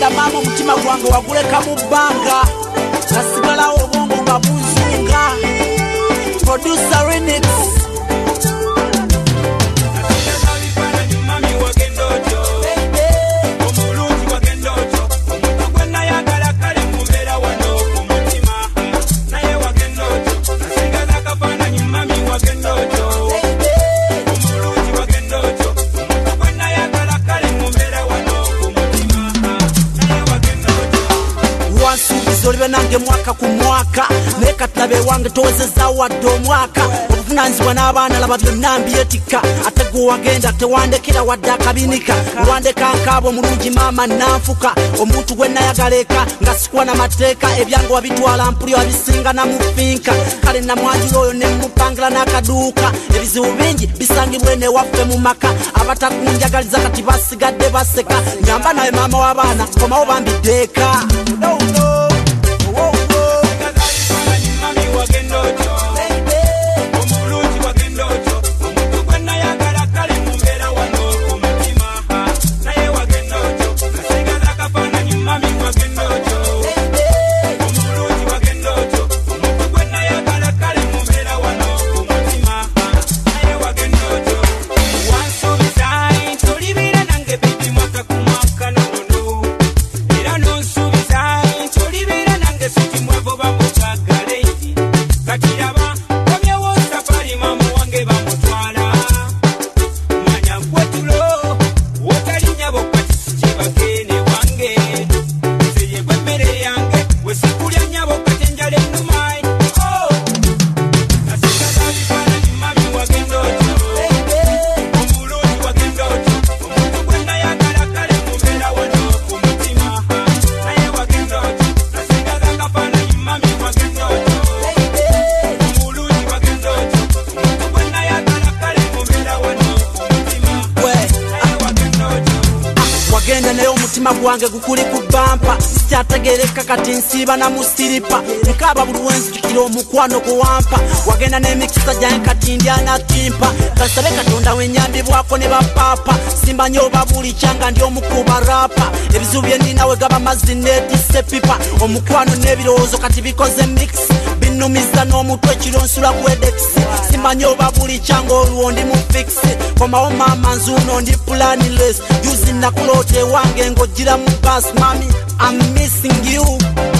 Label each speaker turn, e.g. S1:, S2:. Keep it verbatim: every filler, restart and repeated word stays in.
S1: wagenda mama omutima gwange waguleka mu bbanga nasigalawo obwongo nga bunzunga producer remix Olive nange mwaka ku mwaka nekatabe wange towezeza wadde omwaka obuvunaanyizibwa n'abaana laba byonna mbyetikka ate gwe wagenda tewandekera wadde akabinika olwandeka nkaabo omulungi maama nanfuka omuntu gwe nayagala eka nga sikuwa n'amateeka ebyange wabitwala mpuli wabisinga namufinka kale namwanjula oyo nemupangila n'akaduuka ebizibu bingi bisangibwa eno ewaffe mu maka abatakunjagaliza kati basigadde baseka nyamba nawe maama w'abaana komawo bambiddeeka no, no. Genda nayo omutima gwange gukuli ku bampa sikyategereka kati nsiiba na musiripa nkaba buli wenzijukira omukwano guwampa wagenda n'emikisa gyange kati ndyana kimpa kasabe katonda wenyambibwako ne bapapa simbanyi oba buli kyanga ndi omukuba rapa ebizibu bye ninawe gaba mazzi neetisse pipa omukwano n'ebirowoozo kati bikoze mix binumiza n'omutwe ekiro nsula ku edekisi simbanyi oba buli kyanga olwo ndi mu fiksi komawo maama nzuuno ndi planiless yuzi nakuloota ewange ng'ojjira mu bus mami I'm missing you